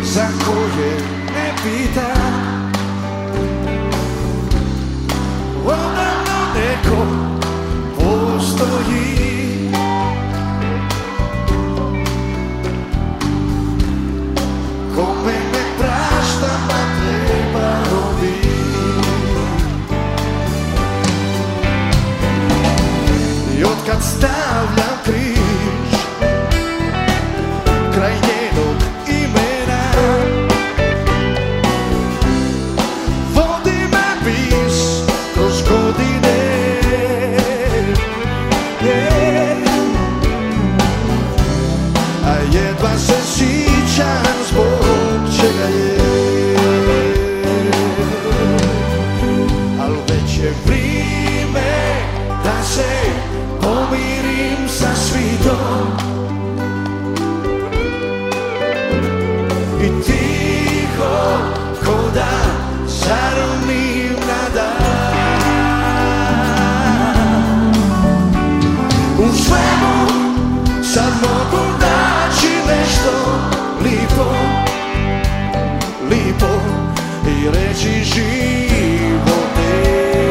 za koje ne pitam. Odavno neko postoji, kome ne praštam, a trebalo bi. I otkad stavljam križ kraj njenog imena, vodi me bis kroz godine. A jedva se sjećam zbog čega je. Al već je vrijeme da se pomirim sa svitom i tiho ko da zaronim na dan. U svemu sad mogu naći nešto lipo, lipo i reći živote.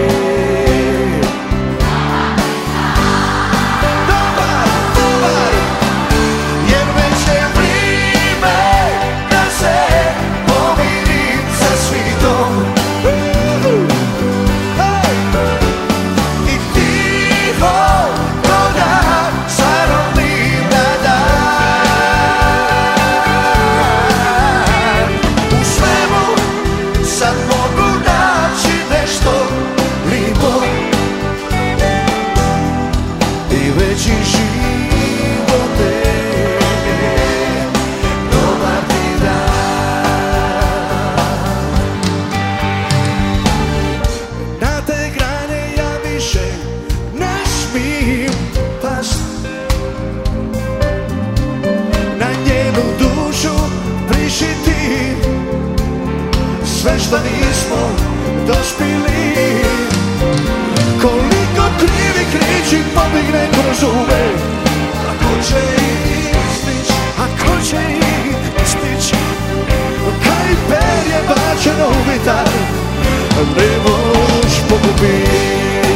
Sve što nismo dospili, koliko krivi kriči pobigne kroz zube. Ako će ih stići, ako će ih stići, kaj perje bačeno u vitar, ne moš pogubiti.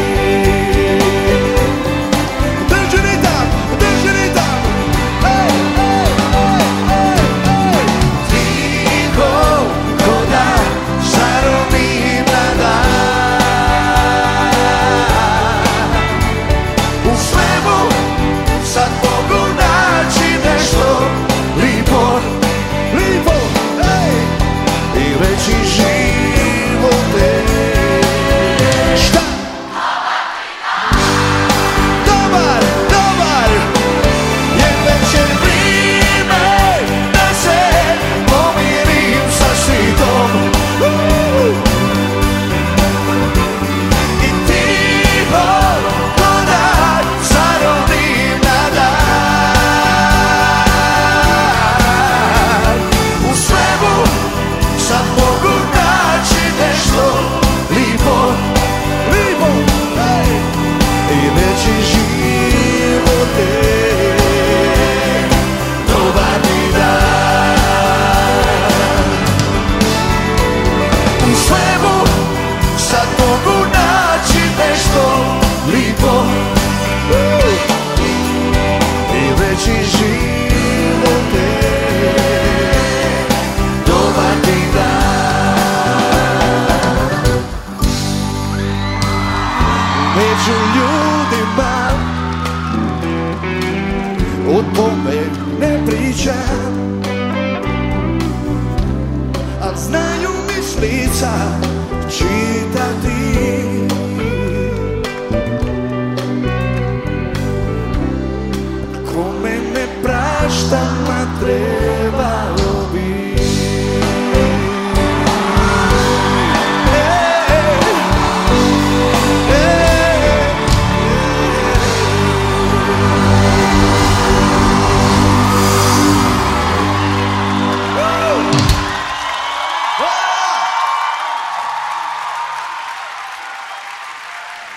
Među ljudima o tome ne pričam, al znaju mi s lica čitati. Kome ne praštam, a treba